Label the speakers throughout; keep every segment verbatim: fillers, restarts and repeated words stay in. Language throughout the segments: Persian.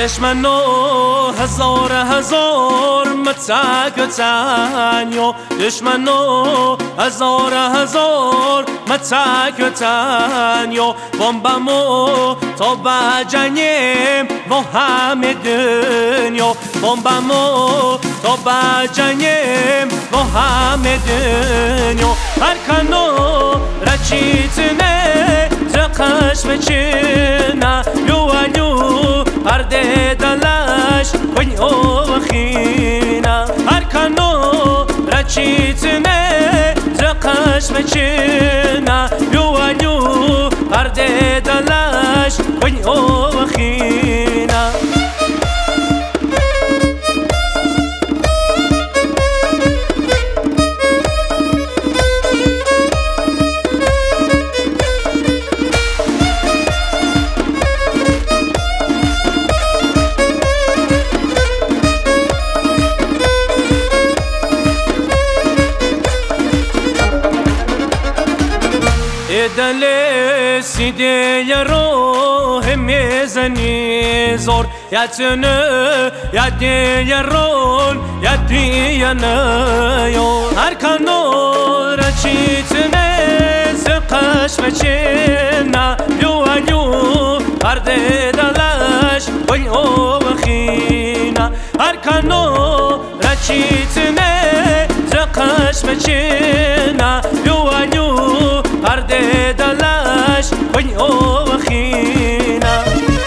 Speaker 1: دشمنو هزار هزار متساكتانيو دشمنو هزار هزار متساكتانيو بومبامو تو بجنیم و همه دنیا بومبامو تو بجنیم و همه دنیا هرکنو رچیتنه زقش بچنا لولو پرده دلش وی اوخینا هرکنو رچیتنه زقش بچنا لولو پرده دلش وی اوخینا دل سیده روح میزنی زور یتنه یدی رون یدی نیو هر کنو رچیتنه زقش بچنا یو یو پرده دلش وی اوخینا هر کنو رچیتنه زقش بچنا یو یو پرده دلش وی اوخینا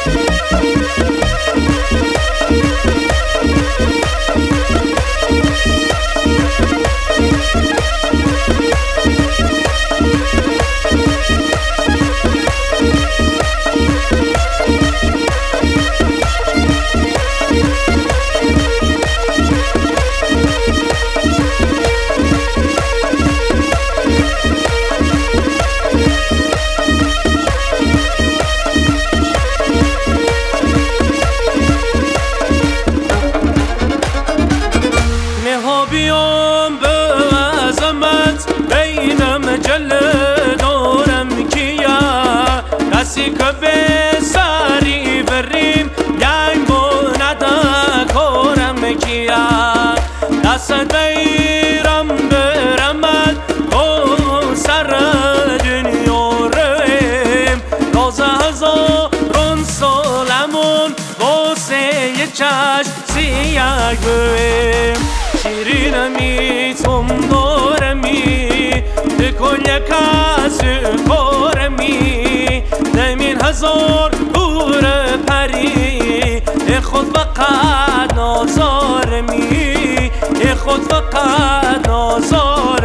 Speaker 1: بیام به عظمت بینم جل دورم کیا کسی که به سری بریم یعنی بونده کورم کیا دست دیرم برمد و سر دنیا رویم روز هزارون سالمون واسه یه چشم سیاه بویم شیرینمی تم دارمی بکن یکاس کارمی نمین هزار دور پری خود فقط نازارمی خود فقط نازارمی